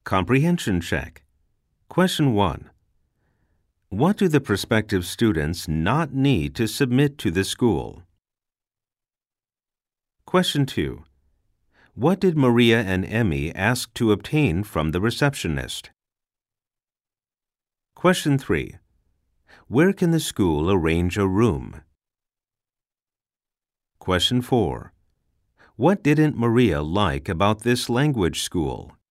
Comprehension check. Question 1. What do the prospective students not need to submit to the school? Question 2. What did Maria and Emmy ask to obtain from the receptionist? Question 3. Where can the school arrange a room? Question 4. What didn't Maria like about this language school?